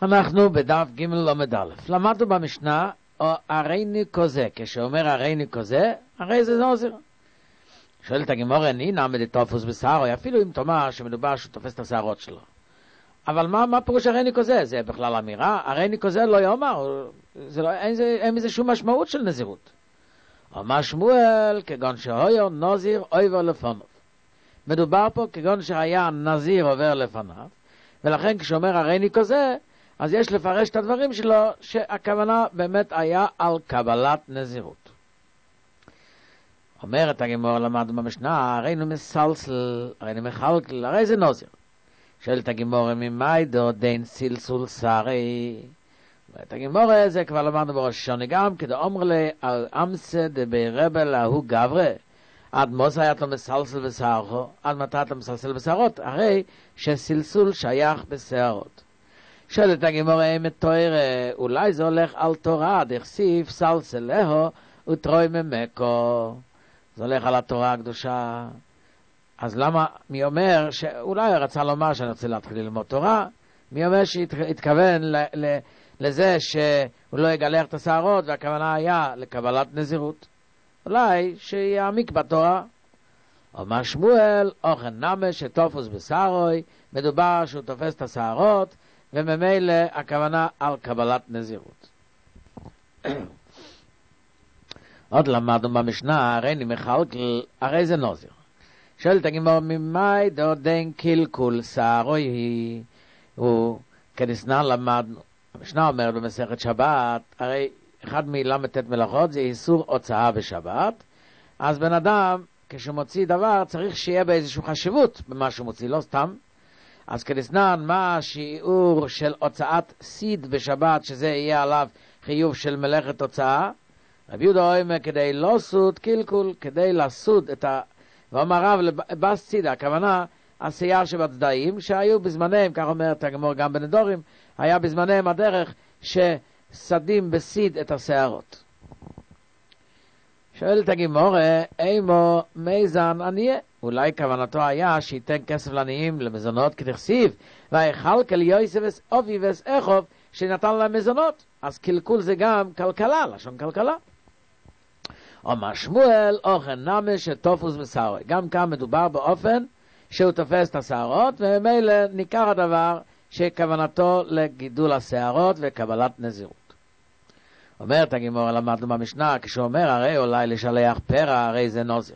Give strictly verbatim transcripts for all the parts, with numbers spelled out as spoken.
אנחנו בדף ג' לומד א', למדנו במשנה, הריני כזה, כשאומר הריני כזה, הרי זה נוזר. שואלת הגמרא, אני נעמד את תופוס בשערו, אפילו אם תאמר שמדובר שהוא תופס את השערות שלו. אבל מה, מה פירוש הריני כזה? זה בכלל אמירה? הריני כזה לא יאמר, זה לא, אין, זה, אין מזה שום משמעות של נזירות. אומר שמואל, כגון שהויר נזיר עובר לפניו. מדובר פה כגון שהיה נזיר עובר לפניו, ולכן כשאומר הריני כזה, אז יש לפרש את הדברים שלו שהכוונה באמת היה על קבלת נזירות. אומרת הגמרא, למדנו במשנה, הרינו מסלסל, הרינו מחלקל, הרי זה נוזר. שואלת הגמרא, ממאי דו דין סלסול שרי? אומרת הגמרא, זה כבר למדנו בראש השונה גם, כדי אומר לי, על אמסה דבי רבל להוא גברה, עד מוסא היה אתה מסלסל בשערו, עד מתי אתה מסלסל בשערות? הרי שסלסול שייך בשערות. שואלת הגמרא, אם תורה, אולי זה הולך על תורה, דכסיף סלסלהו וטרוי ממקו. זה הולך על התורה הקדושה. אז למה, מי אומר, שאולי רצה לומר שאני רוצה להתחיל ללמוד תורה, מי אומר שהתכוון ל, ל, לזה שהוא לא יגלח את השערות, והכוונה היה לקבלת נזירות. אולי שיעמיק בתורה. אומר שמואל, אוכן נמה שתופוס בשערוי, מדובר שהוא תופס את השערות, וממילא הכוונה על קבלת נזירות. עוד למדנו במשנה, הריני מחלקל, הרי זה נוזר. שואלת הגמרא, ממאי דודן קלקול שערוי היא, הוא כדסנן למדנו. המשנה אומרת במסכת שבת, הרי אחד מל"ט מלאכות זה איסור הוצאה בשבת, אז בן אדם כשהוא מוציא דבר צריך שיהיה באיזושהי חשיבות במה שהוא מוציא, לא סתם. אז כדסנן, מה השיעור של הוצאת סיד בשבת, שזה יהיה עליו חיוב של מלאכת הוצאה? רבי יהודה אומר, כדי לא סוד קלקול, כדי לסוד את ה... ואומר רב לבס צידה, הכוונה הסייר שבצדעים, שהיו בזמניהם, כך אומרת הגמרא גם בנדורים, היה בזמניהם הדרך שסדים בסיד את השערות. שואלת הגמרא, אימו מיזן עניה? אולי כוונתו היה שייתן כסף לעניים למזונות כתכסיב, ויחלקל יוסף אבי ואחוב שנתן להם מזונות. אז קלקול זה גם כלכלה, לשון כלכלה. אומר שמואל, אוכן נמה שתופוס בשערוי. גם כאן מדובר באופן שהוא תופס את השערות, וממילא ניכר הדבר שכוונתו לגידול השערות וקבלת נזירות. אומרת הגמרא, למדנו במשנה, כשאומר הרי אולי לשלח פרע, הרי זה נוזר.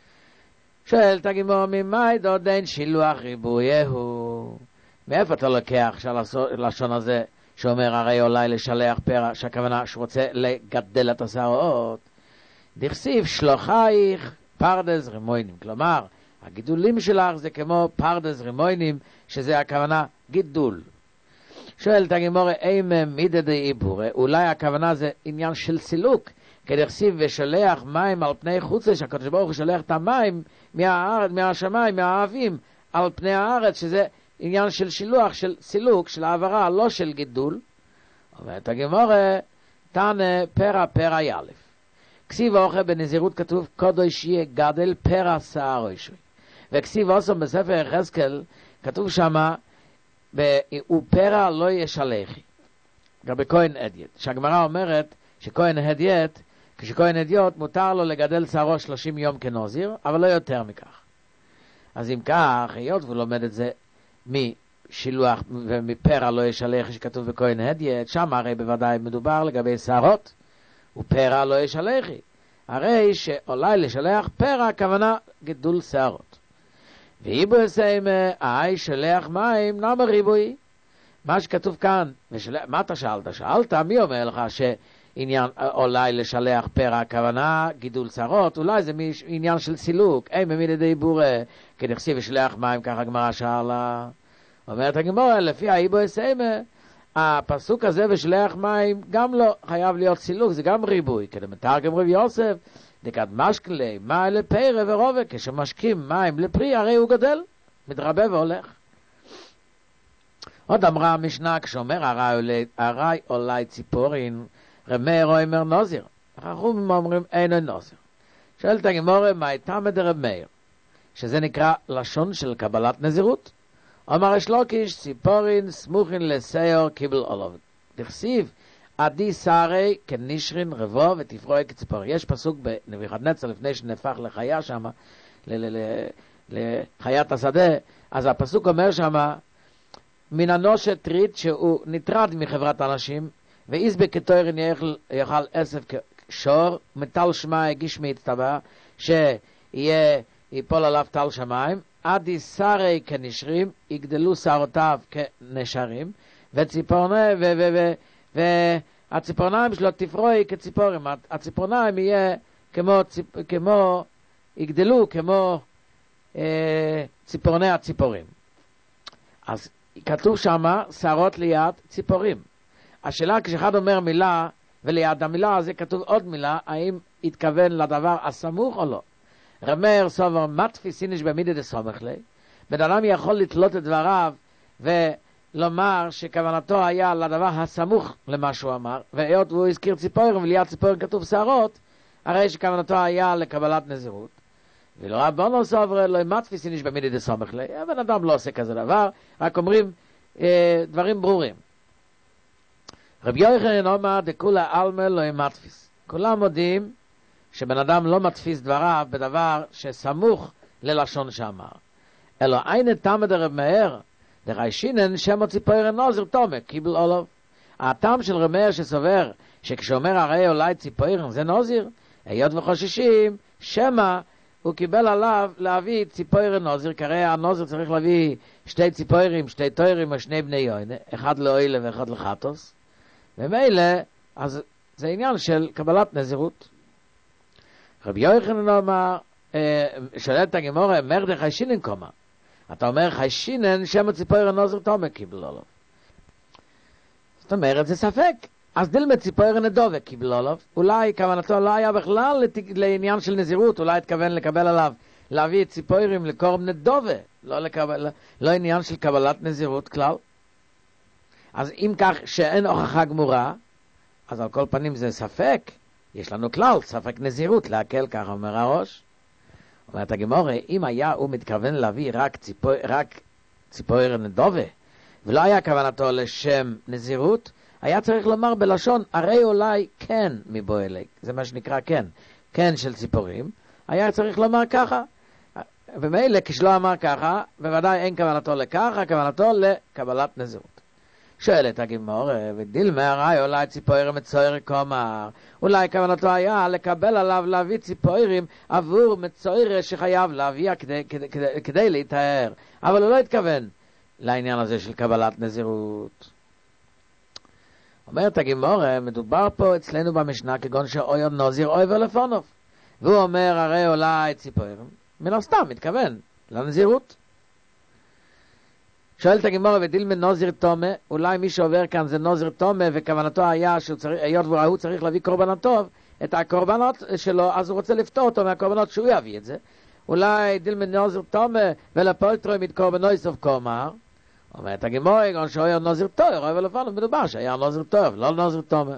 שואלת הגמרא, ממאי דודן שילוח ריבויהו? מאיפה אתה לוקח שהלשון הזה שאומר הרי אולי לשלח פרע, שהכוונה שרוצה לגדל את השערות? דכסיף שלוחייך פרדס רימוינים, כלומר הגידולים שלך זה כמו פרדס רימוינים, שזה הכוונה גידול. שואלת הגמרא, אימה מידה דאיבורה, אולי הכוונה זה עניין של סילוק, כדכסיף ושולח מים על פני חוצה, שהקדוש ברוך הוא שולח את המים מהארץ, מהשמיים, מהאבים על פני הארץ, שזה עניין של שילוח, של סילוק, של העברה, לא של גידול. אומרת הגמרא, תנא פרע פרע ילף. כסיב אוכל בנזירות כתוב קודש יהיה גדל פרע שערוי שוי. וכסיב אוסם בספר יחזקאל כתוב שמה הוא פרע לא ישלחי. גם בכהן אדיוט. שהגמרא אומרת שכהן אדיוט, כשכהן אדיוט מותר לו לגדל שערו שלושים יום כנוזיר, אבל לא יותר מכך. אז אם כך, היות והוא לומד את זה משילוח ומפרע לא ישלחי שכתוב בכהן אדיוט, שם הרי בוודאי מדובר לגבי שערות. ופרע לא ישלחי. הרי שאולי לשלח פרע הכוונה גידול שערות. ואיבו יסיים, אי שלח מים נמה ריבוי. מה שכתוב כאן, ושלח, מה אתה שאלת? שאלת, מי אומר לך שעניין אולי לשלח פרע הכוונה גידול שערות? אולי זה עניין של סילוק. אין במידי דיבורה, כדכסיב ושלח מים, ככה הגמרא שאלה. אומרת הגמרא, לפי האיבו יסיים, הפסוק הזה ושלח מים גם לא חייב להיות סילוק, זה גם ריבוי. כדי מתרגם רב יוסף, דקת משקלי, מים לפרע ורובה, כשמשקים מים לפרי, הרי הוא גדל, מתרבה והולך. עוד אמרה המשנה, כשאומר הרי אולי ציפורין, רמי רוימר נוזיר. החכמים אומרים אינו נוזיר. שואלת הגמרא, מה הייתה מדרב מאיר? שזה נקרא לשון של קבלת נזירות. אומר אשלוקיש, ציפורין סמוכין לסיור קיבל עולוב. תכסיב, עדי שרי כנישרין רבו ותפרוי כציפור. יש פסוק בנבוכדנצר לפני שנהפך לחיה שם, לחיית השדה, אז הפסוק אומר שם, מן אנושת טריד שהוא נטרד מחברת אנשים, ואיזבק כתוירין יאכל עשב כשור, מטל שמיים גשמי הצטבע, שיהיה, ייפול עליו טל שמיים, עדי שרי כנשרים, יגדלו שערותיו כנשרים, וציפורני, ו... ו... ו... והציפורניים שלו תפרוי כציפורים, הציפורניים יהיה כמו, ציפ, כמו יגדלו כמו אה, ציפורני הציפורים. אז כתוב שם שערות ליד ציפורים. השאלה כשאחד אומר מילה וליד המילה הזה כתוב עוד מילה, האם התכוון לדבר הסמוך או לא. רמר סובר מתפיסיניש במידי דסומך לי, בן אדם יכול לתלות את דבריו ו... לומר שכוונתו היה לדבר הסמוך למה שהוא אמר, והיות והוא הזכיר ציפורים וליד ציפורים כתוב שערות, הרי שכוונתו היה לקבלת נזירות. ולא רבנו סובר לא מתפיסיניש במידי דסומך לי, הבן אדם לא עושה כזה דבר, רק אומרים אה, דברים ברורים. רבי יוחנן אומר דכולה עלמא לא מתפיס. כולם מודים שבן אדם לא מתפיס דבריו בדבר שסמוך ללשון שאמר. אלא אין תמא דרב מאיר דריישינן שמו ציפוירן נוזר תומק קיבל עולוב. הטעם של רב מאיר שסובר שכשאומר הרי אולי ציפוירן זה נוזר, היות וחוששים שמה הוא קיבל עליו להביא ציפוירן נוזר, כי הרי הנוזר צריך להביא שתי ציפוירים, שתי תוירים או שני בני יוינה, אחד לאוילה ואחד לחטוס, ומילא אז זה עניין של קבלת נזירות. רבי יוחנן אומר, שואל את הגמרא, מרדה חיישינן קומה, אתה אומר חיישינן שם ציפוירן נוזר תומק קיבל עליו. זאת אומרת זה ספק, אז דילמה ציפוירן נדובה קיבל עליו, אולי כוונתו לא היה בכלל לעניין של נזירות, אולי התכוון לקבל עליו להביא ציפוירים לקורב נדובה, לא, לקבל, לא עניין של קבלת נזירות כלל. אז אם כך שאין הוכחה גמורה, אז על כל פנים זה ספק, יש לנו כלל, ספק נזירות, להקל ככה אומר הראש. אומרת הגמרא, אם היה הוא מתכוון להביא רק, ציפו, רק ציפויר נדובה, ולא היה כוונתו לשם נזירות, היה צריך לומר בלשון, הרי אולי כן מבועלק, זה מה שנקרא כן, כן של ציפורים, היה צריך לומר ככה, ומילא כשלא אמר ככה, בוודאי אין כוונתו לככה, כוונתו לקבלת נזירות. שואלת הגמרא, ודילמה הרי אולי ציפוירים מצויר קומר, אולי כוונתו היה לקבל עליו להביא ציפוירים עבור מצויר שחייב להביא כדי, כדי, כדי, כדי להתאר, אבל הוא לא התכוון לעניין הזה של קבלת נזירות. אומרת הגמרא, מדובר פה אצלנו במשנה כגון שאויר נוזיר אויבר לפונוב, והוא אומר הרי אולי ציפוירים, מן הסתם מתכוון לנזירות. שואלת הגמרא, ודילמה נוזיר תומה, אולי מי שעובר כאן זה נוזיר תומה, וכוונתו היה שהוא צריך, היות והוא צריך להביא קורבנות טוב, את הקורבנות שלו, אז הוא רוצה לפתור אותו מהקורבנות שהוא יביא את זה. אולי דילמה נוזיר תומה, ולפולטרוי מתקורבנוי סוף קומר. אומרת הגמרא, גם שהוא היה נוזיר טוב, רואה ולפנו, מדובר שהיה נוזיר טוב, לא נוזיר תומה.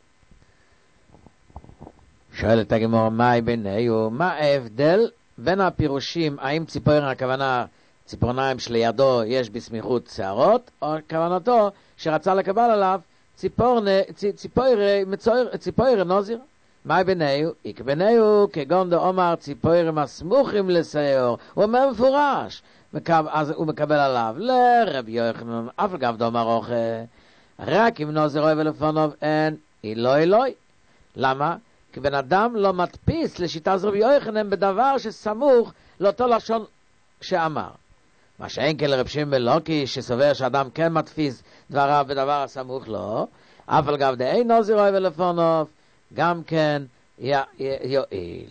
שואלת הגמרא, מהי ביניהו, מה ההבדל בין הפירושים, האם ציפוירן הכוונה ציפורניים שלידו יש בסמיכות שערות, או כוונתו שרצה לקבל עליו ציפורנה, ציפוירי, מצויר, ציפוירי נוזיר. מה ביניהו? איק ביניהו, כגון דאמר ציפוירים הסמוכים לשיעור. הוא אומר מפורש, אז הוא מקבל עליו לרבי יוחנן, אף אגב דאמר אוכל, רק אם נוזיר אוהב לפונוב אין אילוי אלוי. למה? כי בן אדם לא מדפיס לשיטה זו רבי יוחנן בדבר שסמוך לאותו לשון שאמר. מה שאין כן לרב שמעון בן לוקי שסובר שאדם כן מדפיס דבריו בדבר הסמוך לו, אף על גב דאין נוזיר אוהב לפונוב, גם כן יועיל.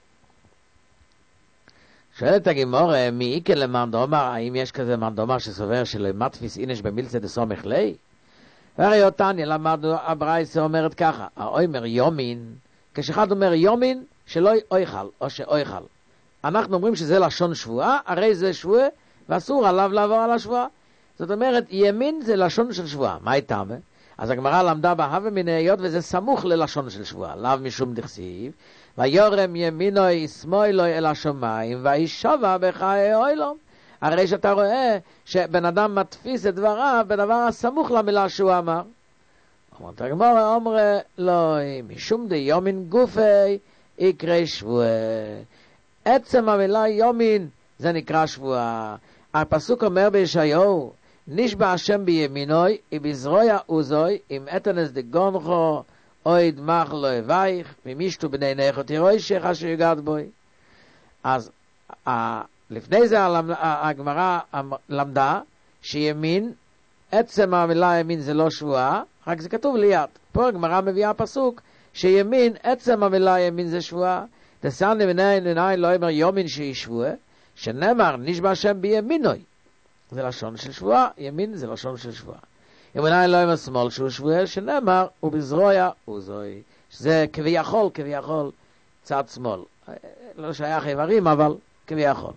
שואלת הגמרא, מי איקן למאן דאמר, האם יש כזה מאן דאמר שסובר שלא מדפיס אינש במילתא דסומך ליה? והרי אותניה למדנו, הברייתא אומרת ככה, האומר יומין, כשאחד אומר יומין שלא אויכל או שאויכל, אנחנו אומרים שזה לשון שבועה, הרי זה שבועה ואסור עליו לעבור על השבועה. זאת אומרת, ימין זה לשון של שבועה. מה הייתה? אז הגמרא למדה בהווה מן היות וזה סמוך ללשון של שבועה. לאו משום דכסיב, ויורם ימינו ישמאלו אל השמיים וישובע בחיי אוילום. הרי שאתה רואה שבן אדם מתפיס את דבריו בדבר הסמוך למילה שהוא אמר. אומרת הגמרא, אומרה לא, משום די יומין גופי יקרא שבועה. עצם המילה יומין זה נקרא שבועה. הפסוק אומר בישעיהו, נשבע השם בימינוי, ובזרוע עוזוי, אם אתנס דגונכו, אויד מח לא אבייך, ומישתו בני נכו תירוי שך אשר יגד בוי. אז לפני זה הגמרא למדה שימין, עצם המילה ימין זה לא שבועה, רק זה כתוב ליד. פה הגמרא מביאה פסוק שימין, עצם המילה ימין זה שבועה. דסני מנין לנין לא אומר יומין שהיא שבועה, שנאמר נשבע השם בימינוי. זה לשון של שבועה, ימין זה לשון של שבועה. ימיניים לא אומר שמאל שהוא שבועה, שנאמר ובזרוע עוזוי. שזה כביכול, כביכול צד שמאל. לא שייך איברים, אבל כביכול.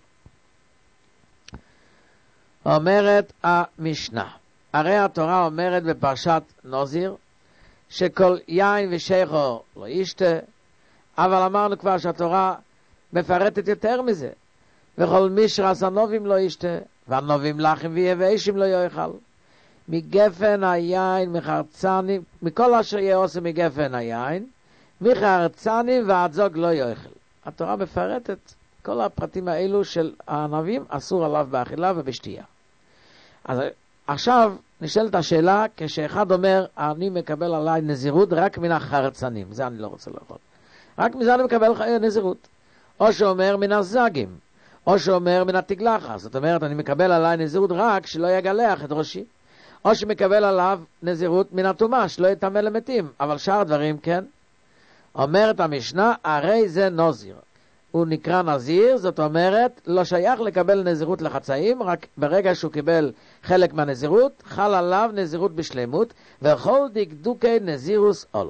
אומרת המשנה, הרי התורה אומרת בפרשת נוזיר, שכל יין ושכר לא ישתה, אבל אמרנו כבר שהתורה מפרטת יותר מזה. וכל משרס הנובים לא ישתה, והנובים לחם ויבשים לא יאכל. מגפן היין, מחרצנים, מכל אשר יעושה מגפן היין, מחרצנים ועד זוג לא יאכל. התורה מפרטת כל הפרטים האלו של הענבים, אסור עליו באכילה ובשתייה. אז עכשיו נשאלת השאלה, כשאחד אומר, אני מקבל עליי נזירות רק מן החרצנים, זה אני לא רוצה לאכול. רק מזה אני מקבל נזירות. או שאומר מן הזגים, או שאומר מן התגלחה. זאת אומרת, אני מקבל עליי נזירות רק שלא יגלח את ראשי. או שמקבל עליו נזירות מן התומה, שלא יטמא למתים. אבל שאר דברים כן. אומרת המשנה, הרי זה נוזיר. הוא נקרא נזיר, זאת אומרת, לא שייך לקבל נזירות לחצאים, רק ברגע שהוא קיבל חלק מהנזירות, חל עליו נזירות בשלמות, וכל דקדוקי נזירוס אולוב.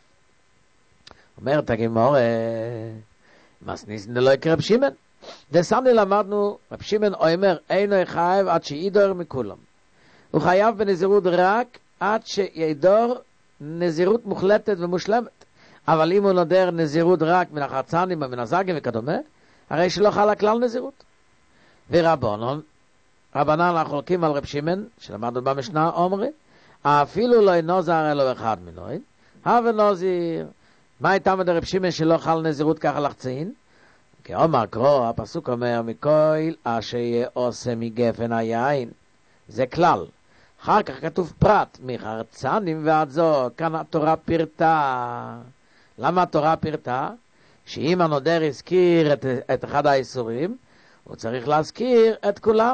אומרת הגמרא, מסניסן דלא יקרה רב שמעון. דסמני למדנו, רב שמעון אומר, אינו חייב עד שידור מכולם. הוא חייב בנזירות רק עד שידור נזירות מוחלטת ומושלמת. אבל אם הוא נודר נזירות רק מן החרצנים ומן הזגים וכדומה, הרי שלא חלה כלל נזירות. ורבנן, רבנן החולקים על רב שמעון, שלמדנו במשנה, אומרים, אפילו לא נוזר אלו אחד מנוין, הווה נוזיר. מה הייתה מדי רב שמעון שלא חל נזירות ככה לחצין? כי אומר קרוא, הפסוק אומר, מכל אשר יעושה מגפן היין. זה כלל. אחר כך כתוב פרט, מחרצנים ועד זו, כאן התורה פירטה. למה התורה פירטה? שאם הנודר הזכיר את, את אחד האיסורים, הוא צריך להזכיר את כולם.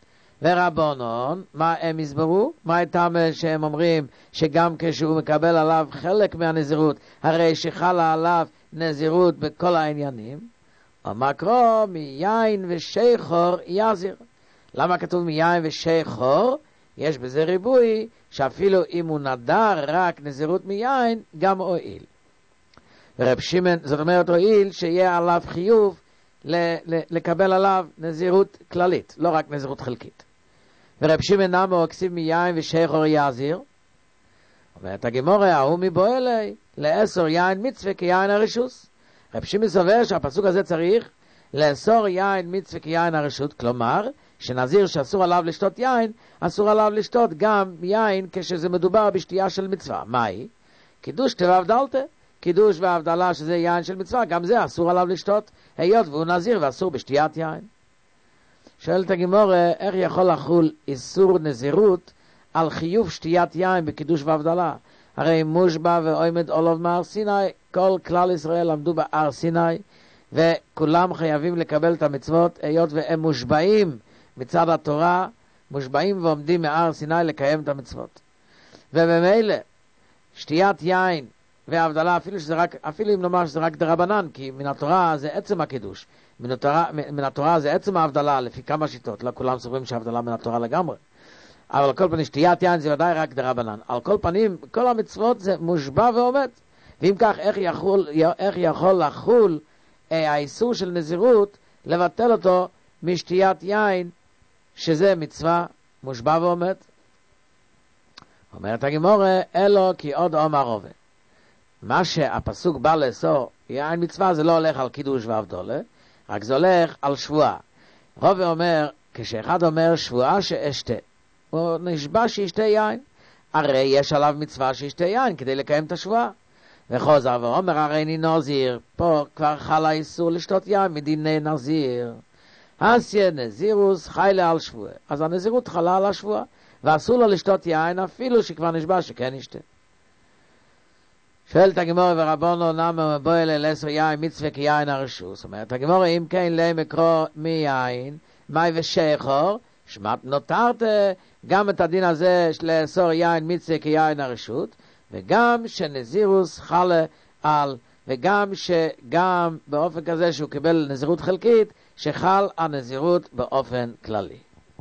ורבנן, מה הם הסברו? מה הייתם שהם אומרים שגם כשהוא מקבל עליו חלק מהנזירות, הרי שחלה עליו נזירות בכל העניינים? אמר קרוא, מיין ושכר יזיר. למה כתוב מיין ושכר? יש בזה ריבוי, שאפילו אם הוא נדר רק נזירות מיין, גם הועיל. ורב שמעון, זאת אומרת הועיל שיהיה עליו חיוב ל- ל- לקבל עליו נזירות כללית, לא רק נזירות חלקית. ורב שמעון נמו הכסיב מיין ושכר יזיר. אומרת הגמרא, ההוא מבוא אלי, לאסור יין מצווה כיין הרשוס. רב שמעון סובר שהפסוק הזה צריך לאסור יין מצווה כיין הרשות, כלומר, שנזיר שאסור עליו לשתות יין, אסור עליו לשתות גם יין כשזה מדובר בשתייה של מצווה. מהי? קידוש והבדלתה. קידוש והבדלה שזה יין של מצווה, גם זה אסור עליו לשתות, היות והוא נזיר ואסור בשתיית יין. שואלת הגמרא, איך יכול לחול איסור נזירות על חיוב שתיית יין בקידוש והבדלה? הרי מושבע ועומד עולב מהר סיני, כל כלל ישראל עמדו בהר סיני, וכולם חייבים לקבל את המצוות, היות והם מושבעים מצד התורה, מושבעים ועומדים מהר סיני לקיים את המצוות. ובמילא, שתיית יין והבדלה, אפילו, שזה רק, אפילו אם נאמר שזה רק דרבנן, כי מן התורה זה עצם הקידוש, מן התורה, מן התורה זה עצם ההבדלה, לפי כמה שיטות, לא כולם סוברים שההבדלה מן התורה לגמרי. אבל על כל פנים, שתיית יין זה ודאי רק דרבנן. על כל פנים, כל המצוות זה מושבע ועומד. ואם כך, איך יכול, איך יכול לחול אה, האיסור של נזירות, לבטל אותו משתיית יין, שזה מצווה מושבע ועומד? אומרת הגמרא, אלו כי עוד אומר רובה. מה שהפסוק בא לאסור, יין מצווה, זה לא הולך על קידוש והבדלה, רק זה הולך על שבועה. רובה אומר, כשאחד אומר שבועה שאשתה, הוא נשבע שישתה יין, הרי יש עליו מצווה שישתה יין כדי לקיים את השבועה. וחוזר ואומר הרי אני נזיר, פה כבר חל האיסור לשתות יין מדיני נזיר. אסיה נזירוס חיילה על שבועה, אז הנזירות חלה על השבועה, ואסור לו לשתות יין אפילו שכבר נשבע שכן ישתה. שואלת הגמורה ורבונו למה מבוא אלה לעשר יין מצווה כיין הרשות. זאת אומרת הגמורה אם כן לי מקרוא מיין מי ושחור שמעת נותרת גם את הדין הזה לאסור יין מצווה כיין הרשות, וגם שנזירוס חלה על, וגם שגם באופן כזה שהוא קיבל נזירות חלקית שחל הנזירות באופן כללי.